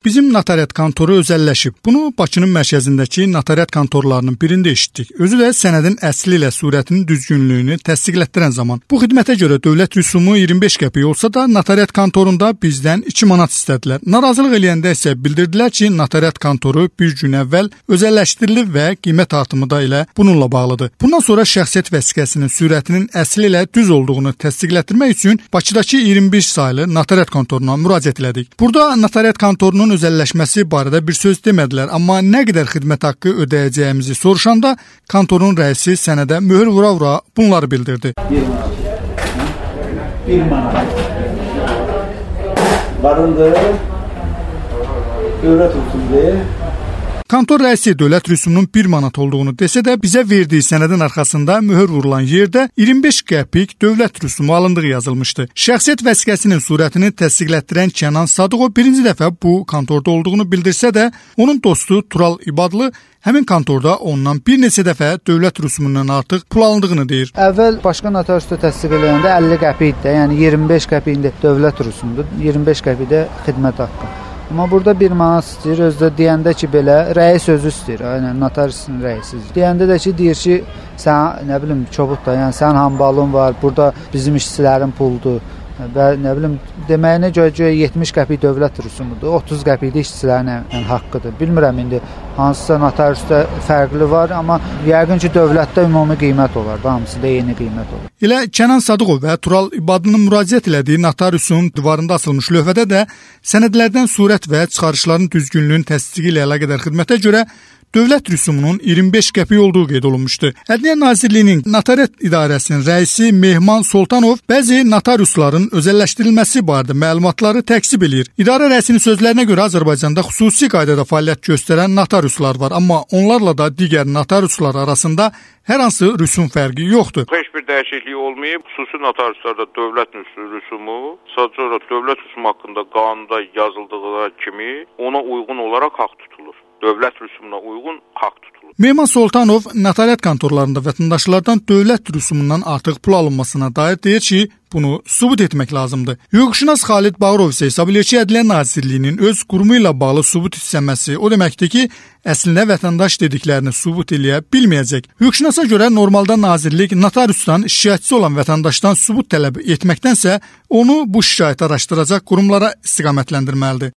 bizim notariat kontoru özəlləşib. Bunu Bakının mərkəzindəki notariat kontorlarının birində eşitdik. Özü də sənədin əsli ilə surətinin düzgünlüyünü təsdiqlətdirən zaman. Bu xidmətə görə dövlət rüsumu 25 qəpik olsa da notariat kontorunda bizdən 2 manat istədilər. Narazılıq eləyəndə isə bildirdilər ki, notariat kontoru bir gün əvvəl özəlləşdirilib və qiymət artımı da ilə bununla bağlıdır. Bundan sonra şəxsiyyət vəsiqəsinin sürətinin əsli ilə düz olduğunu təsdiqlətdirmək üçün Bakıdakı 21 saylı notariat kontoruna müraciət elədik. Burada notariat kontorunun özəlləşməsi barədə bir söz demədilər, amma nə qədər xidmət haqqı ödəyəcəyimizi soruşanda kontorun rəisi sənədə möhür vura-vura bunları bildirdi. 1 manat. Barındır. Dövlət rüsumu. Kontor rəisi dövlət rüsumunun 1 manat olduğunu desə də bizə verdiyi sənədin arxasında möhür vurulan yerdə 25 qəpik dövlət rüsumu alındığı yazılmışdı. Şəxsiyyət vəsiqəsinin surətini təsdiqlətdirən Kənan Sadıqov birinci dəfə bu kontorda olduğunu bildirsə də, onun dostu Tural İbadlı həmin kontorda ondan bir neçə dəfə dövlət rüsumundan artıq pul alındığını deyir. Əvvəl başqa notariusda təsdiq eləyəndə 50 qəpik idi, yəni 25 qəpik dövlət rüsumudur, 25 qəpik də xidmət haqqı. Amma burada 1 manat istəyir, özdə deyəndə ki, belə rəis özü istəyir, yəni notariusun rəisi. Deyəndə də ki, deyir ki, sən nə bilim çobud da, yəni sənin hambalın var, burada bizim işçilərin puldur. Və nə bilim deməyinə görə 70 qəpik dövlət rüsumudur, 30 qəpik də işçilərin haqqıdır. Bilmirəm indi hansısa notariusda fərqli var, amma yəqin ki, dövlətdə ümumi qiymət olar, hamısı da eyni qiymət olur. Elə Kənan Sadıqov və Tural İbadlının müraciət elədiyi notariusun divarında asılmış lövhədə də sənədlərdən surət və çıxarışların düzgünlüyünün təsdiqi ilə əlaqədar xidmətə görə dövlət rüsumunun 25 qəpik olduğu qeyd olunmuşdu. Ədliyyə Nazirliyinin Notariat İdarəsinin rəisi Mehman Soltanov bəzi notariusların özəlləşdirilməsi barədə məlumatları təksib eləyir. İdarə rəisinin sözlərinə görə Azərbaycanda xüsusi qaydada fəaliyyət göstərən notariuslar var, amma onlarla da digər notariuslar arasında hər hansı rüsum fərqi yoxdur. Heç bir dəyişiklik olmayıb. Xüsusi notariuslarda dövlət rüsumu sadəcə olaraq dövlət rüsumu haqqında qanunda yazıldığı kimi ona uyğun olaraq haqq tutulur. Dövlət rüsumuna uyğun haqq tutulur. Mehman Soltanov notariat kontorlarında vətəndaşlardan dövlət rüsumundan artıq pul alınmasına dair deyir ki, bunu sübut etmək lazımdır. Hüquqşünas Xalid Bağırov isə hesab edir ki, Ədliyyə Nazirliyinin öz qurumu ilə bağlı sübut istəməsi o deməkdir ki, əslində vətəndaş dediklərini sübut eləyə bilməyəcək. Hüquqşünasa görə normalda nazirlik notariusdan şikayətçi olan vətəndaşdan sübut tələb etməkdənsə, onu bu şikayəti araşdıracaq qurumlara istiqamətləndirməlidir.